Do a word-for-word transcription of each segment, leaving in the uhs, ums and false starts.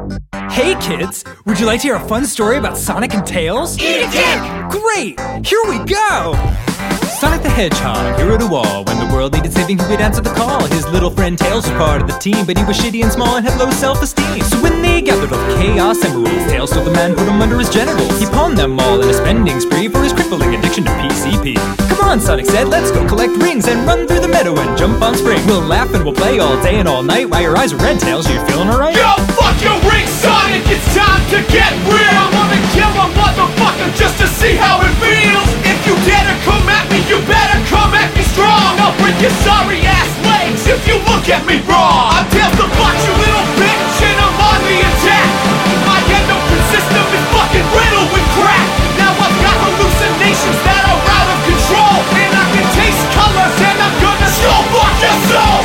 Hey kids, would you like to hear a fun story about Sonic and Tails? Eat a dick! Great! Here we go! Sonic the Hedgehog, hero to all. When the world needed saving, he would answer the call. His little friend Tails was part of the team, but he was shitty and small and had low self-esteem. So when they gathered all the Chaos Emeralds, Tails told the man put them under his genitals. He pawned them all in a spending spree for his crippling addiction to P C P. Come on, Sonic said, let's go collect rings and run through the meadow and jump on Spring. We'll laugh and we'll play all day and all night. While your eyes are red, Tails, you feeling alright? Yo, fuck your ring, Sonic! It's time to get real! I'm gonna kill a motherfucker just to see how it feels! If you dare to come at me, you better come at me strong! I'll break your sorry ass legs if you look at me wrong! I'm Tails the Fox, you little bitch, and I'm on the attack! My endocrine system is fucking riddled with crack! Now I've got hallucinations that are out of control! And I can taste colors and I'm gonna skull fuck your soul!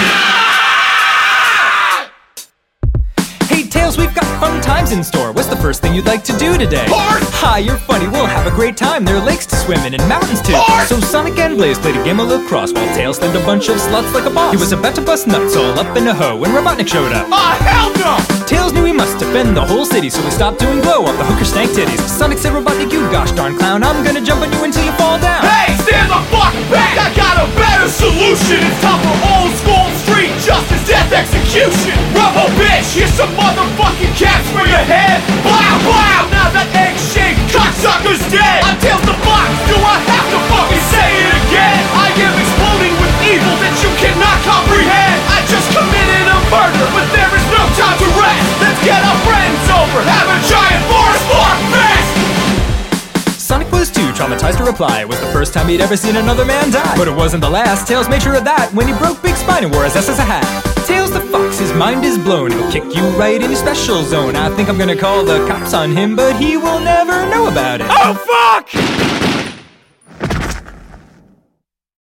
Hey Tails, we've got fun times in store. What's the first thing you'd like to do today? Park! Hi, you're funny. We'll have a great time. There are lakes to swim in and mountains too. Park! So Sonic and Blaze played a game of lacrosse while Tails slammed a bunch of sluts like a boss. He was about to bust nuts all up in a hoe when Robotnik showed up. Ah, hell no! Tails knew he must defend the whole city, so he stopped doing blow off the hooker stank titties. Sonic said, Robotnik, you gosh darn clown, I'm gonna jump on you until you fall down. Hey, stand the fuck back! I got a better solution! It's time for old school street justice, death execution! Rubble bitch, here's some motherfucking caps for your head! Wow, wow! Now that egg-shaped cocksucker's dead! I'm Tails the Fox, do I have to fucking say it again? I am exploding with evil that you cannot comprehend! I just committed a murder, but there is no time to rest! Let's get our friends over, have a giant forest spark fest! Sonic was too traumatized to reply. It was the first time he'd ever seen another man die. But it wasn't the last. Tails made sure of that when he broke Big Spine and wore his S as a hat. Tails the Fox, his mind is blown. He'll kick you right in your special zone. I think I'm gonna call the cops on him, but he will never know about it. Oh fuck!